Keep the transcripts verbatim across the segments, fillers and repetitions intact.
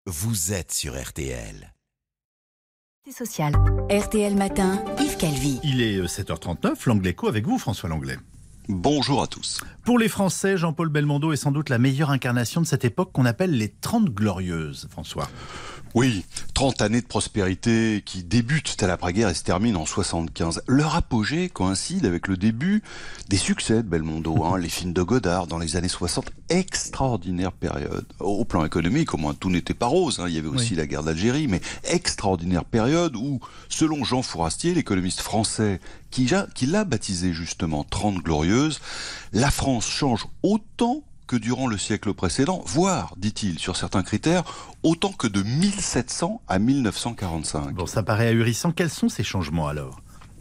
Vous êtes sur R T L. Social. R T L Matin, Yves Calvi. Il est sept heures trente-neuf, l'Anglais-Co avec vous, François Langlais. Bonjour à tous. Pour les Français, Jean-Paul Belmondo est sans doute la meilleure incarnation de cette époque qu'on appelle les Trente Glorieuses, François. Oui, trente années de prospérité qui débutent à l'après-guerre et se terminent en soixante-quinze. Leur apogée coïncide avec le début des succès de Belmondo, hein, les films de Godard dans les années soixante. Extraordinaire période. Au plan économique, au moins tout n'était pas rose, hein. Il y avait aussi oui. la guerre d'Algérie, mais extraordinaire période où, selon Jean Fourastier, l'économiste français qui, qui l'a baptisé justement Trente Glorieuses, la France change autant que durant le siècle précédent, voire, dit-il, sur certains critères, autant que de mille sept cents à mille neuf cent quarante-cinq. Bon, ça paraît ahurissant. Quels sont ces changements alors ?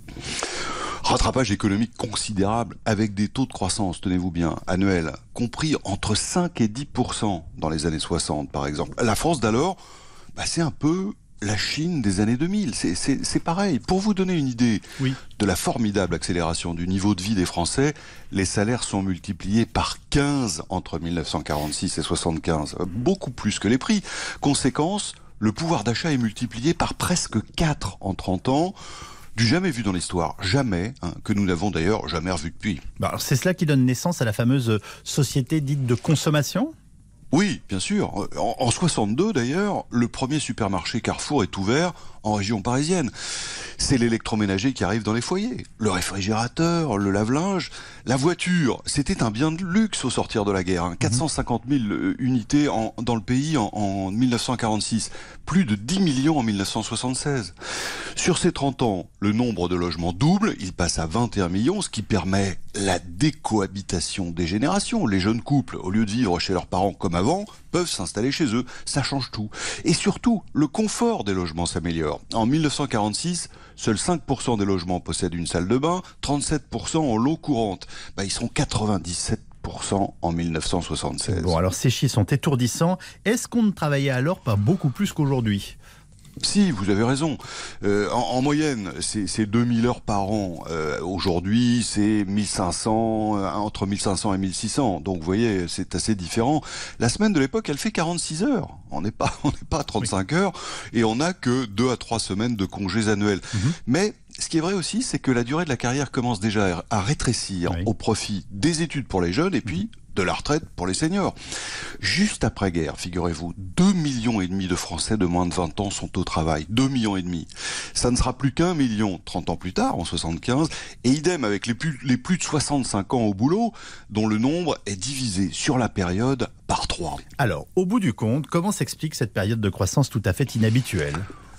Rattrapage économique considérable avec des taux de croissance, tenez-vous bien, annuels, compris entre cinq et dix pour cent dans les années soixante, par exemple. La France d'alors, bah, c'est un peu la Chine des années deux mille, c'est, c'est, c'est pareil. Pour vous donner une idée oui. de la formidable accélération du niveau de vie des Français, les salaires sont multipliés par quinze entre mille neuf cent quarante-six et soixante-quinze, beaucoup plus que les prix. Conséquence, le pouvoir d'achat est multiplié par presque quatre en trente ans, du jamais vu dans l'histoire, jamais, hein, que nous n'avons d'ailleurs jamais revu depuis. Bah alors c'est cela qui donne naissance à la fameuse société dite de consommation ? Oui, bien sûr. En, en soixante-deux, d'ailleurs, le premier supermarché Carrefour est ouvert en région parisienne. C'est l'électroménager qui arrive dans les foyers. Le réfrigérateur, le lave-linge, la voiture. C'était un bien de luxe au sortir de la guerre. Hein. quatre cent cinquante mille unités en, dans le pays en, en mille neuf cent quarante-six. Plus de dix millions en mille neuf cent soixante-seize. Sur ces trente ans, le nombre de logements double. Il passe à vingt et un millions, ce qui permet la décohabitation des générations. Les jeunes couples, au lieu de vivre chez leurs parents comme avant, peuvent s'installer chez eux. Ça change tout. Et surtout, le confort des logements s'améliore. En mille neuf cent quarante-six, seuls cinq pour cent des logements possèdent une salle de bain, trente-sept pour cent ont l'eau courante. Bah, ils sont quatre-vingt-dix-sept pour cent en mille neuf cent soixante-seize. Bon, alors ces chiffres sont étourdissants. Est-ce qu'on ne travaillait alors pas beaucoup plus qu'aujourd'hui ? Si, vous avez raison. Euh, en, en moyenne, c'est, c'est deux mille heures par an. Euh, aujourd'hui, c'est mille cinq cents, euh, entre mille cinq cents et mille six cents. Donc, vous voyez, c'est assez différent. La semaine de l'époque, elle fait quarante-six heures. On n'est pas, on n'est pas à trente-cinq oui. heures. Et on n'a que deux à trois semaines de congés annuels. Mm-hmm. Mais ce qui est vrai aussi, c'est que la durée de la carrière commence déjà à rétrécir oui. au profit des études pour les jeunes et puis de la retraite pour les seniors. Juste après-guerre, figurez-vous, deux millions et demi de Français de moins de vingt ans sont au travail. deux millions et demi. Ça ne sera plus qu'un million trente ans plus tard, en soixante-quinze, et idem avec les plus, les plus de soixante-cinq ans au boulot, dont le nombre est divisé sur la période par trois. Alors, au bout du compte, comment s'explique cette période de croissance tout à fait inhabituelle ?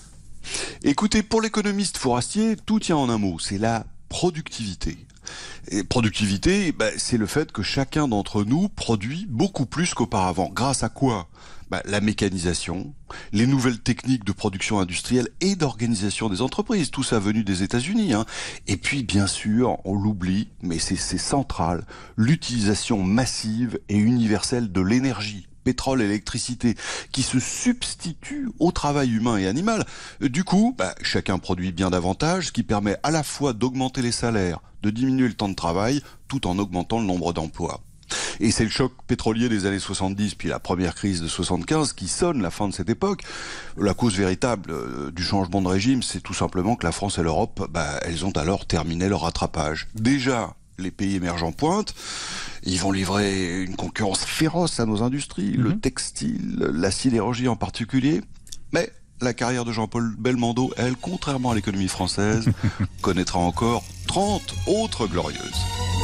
Écoutez, pour l'économiste Fourastier, tout tient en un mot, c'est la productivité. Et productivité, bah, c'est le fait que chacun d'entre nous produit beaucoup plus qu'auparavant. Grâce à quoi ? Bah, la mécanisation, les nouvelles techniques de production industrielle et d'organisation des entreprises, tout ça venu des États-Unis. Hein. Et puis, bien sûr, on l'oublie, mais c'est, c'est central, l'utilisation massive et universelle de l'énergie. Pétrole et électricité, qui se substituent au travail humain et animal. Du coup, bah, chacun produit bien davantage, ce qui permet à la fois d'augmenter les salaires, de diminuer le temps de travail, tout en augmentant le nombre d'emplois. Et c'est le choc pétrolier des années soixante-dix, puis la première crise de soixante-quinze, qui sonne la fin de cette époque. La cause véritable euh, du changement de régime, c'est tout simplement que la France et l'Europe, bah, elles ont alors terminé leur rattrapage. Déjà, les pays émergents pointent, ils vont livrer une concurrence féroce à nos industries, mmh. le textile, la sidérurgie en particulier. Mais la carrière de Jean-Paul Belmondo, elle, contrairement à l'économie française, connaîtra encore trente autres glorieuses.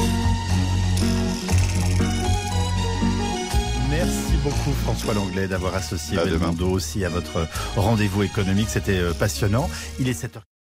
Merci beaucoup François Langlais d'avoir associé Belmondo aussi à votre rendez-vous économique. C'était passionnant. Il est sept heures.